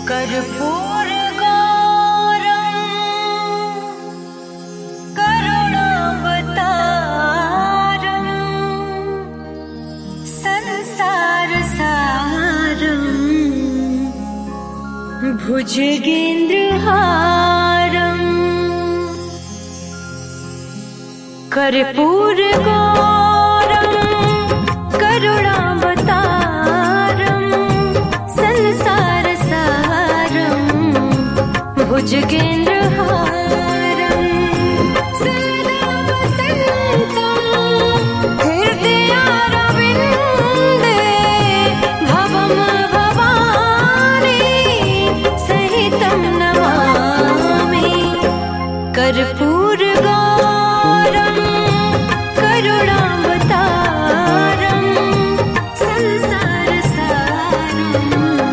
कर्पूरगौरं करुणावतारं संसारसारं भुजगेन्द्रहारं कर्पूरगौरं करुणावतारं संसारसारं भुजगेन्द्रहारं सदा वसन्तं हृदयारविन्दे भवं भवानी सहितं नमामि कर्पूरगौरं करुणावतारं संसारसारं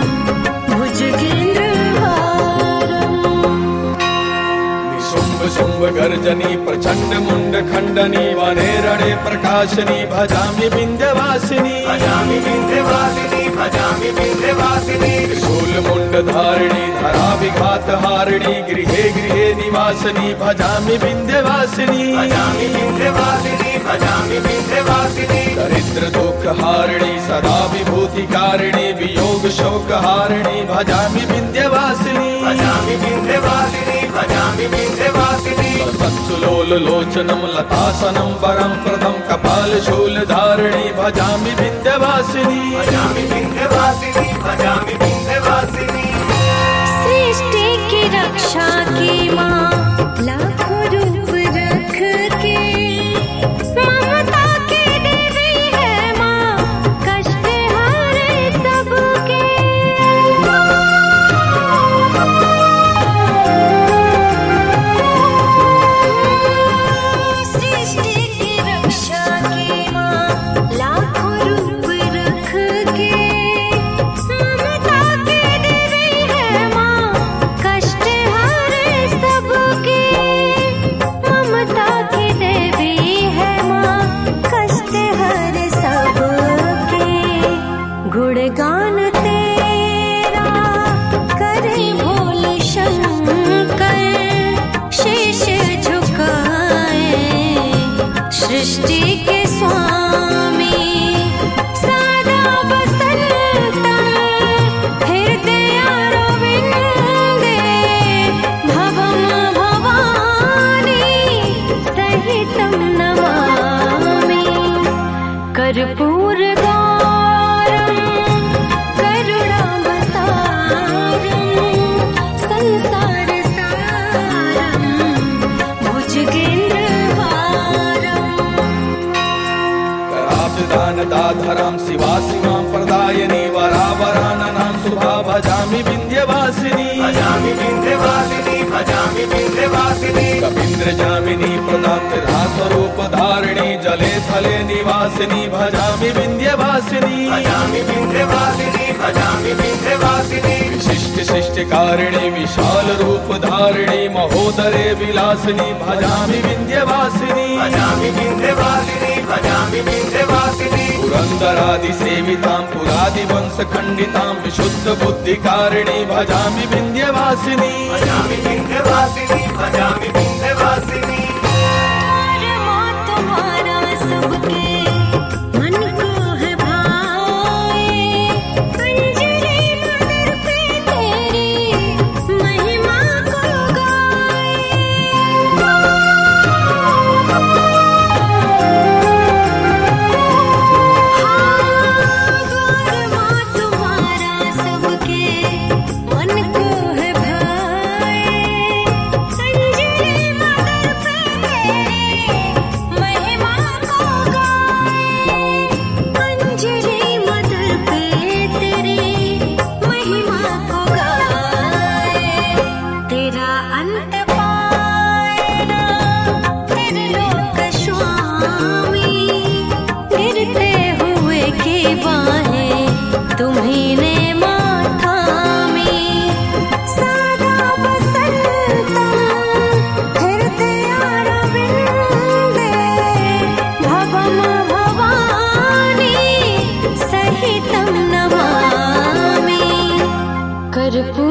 भुजगेन्द्रहारं शुंभ गर्जनी प्रचंड मुंड खंडनी वने रणे प्रकाशनी भजामि विंध्यवासिनी भजामि विंध्यवासिनी भजामि विंध्यवासिनी शूल मुंड धारिणी धरा विघात हारिणी गृहे गृहे निवासिनी भजामि विंध्यवासिनी भजामि विंध्यवासिनी भजामि विंध्यवासिनी दरिद्र दुख हारिणी सदा विभूति कारिणी वियोग शोक हारिणी भजामि विंध्यवासिनी भजामि विंध्यवासिनी भजामि विंध्यवासिनी वत्सलोल लोचनं लतासनं वरं प्रदं कपाल शूल धारिणी भजामि विंध्यवासिनी भजामि विंध्यवासिनी भजामि विंध्यवासिनी सृष्टि की रक्षा की माँ लाखों रूप रख के ममता की देवी है माँ कष्ट हारे सबके सृष्टि की रक्षा की माँ लाखों रूप रख के ममता की देवी है माँ कष्ट हारे सबके ममता की देवी है माँ कष्ट हारे सबके गुणगान तेरा करे भोले शंकर शीश झुकाए सृष्टि के स्वामी सदा वसन्तं हृदयारविन्दे भवं भवानी सहितं नमामि कर्पूरगौरं करुणावतारं संसारसारं भुजगेन्द्रहारं कराब्जदान दाधरां शिवासिमां प्रदायिनी वरावराननां शुभा भजामि विंध्यवासिनी भजामि विंध्यवासिनी भजामि विंध्यवासिनी कपीन्द्रजामिनी प्रदां स्वरूप धारिणी जले थले निवासिनी भजामि विंध्यवासिनी भजामि विंध्यवासिनी भजामि विंध्यवासिनी विशिष्ट शिष्टकारिणी विशाल रूप धारिणी महोदरे विलासिनी भजामि विंध्यवासिनी भजामि विंध्यवासिनी भजामि विंध्यवासिनी पुरंदरादि सेवितां पुरादि वंश खंडितां विशुद्ध बुद्धिकारिणी भजामि विंध्यवासिनी भजामि विंध्यवासिनी भजामि विंध्यवासिनी तुम्हारा सबके मन को है भाए अंजलि मदर पे तेरी महिमा को गाए माँ तुम्हारा सबके मन को है भाए अंजलि मदर पे तेरी महिमा को गाए अंजलि मदर पे तेरी महिमा को गाए तेरा अंत पाए ना तेरे लोक स्वामी गिरते हुए की बाहें तुम्ही ने माथा में सदा वसन्तं हृदयारविन्दे भवं भवानी सहितं नमामि कर्पूर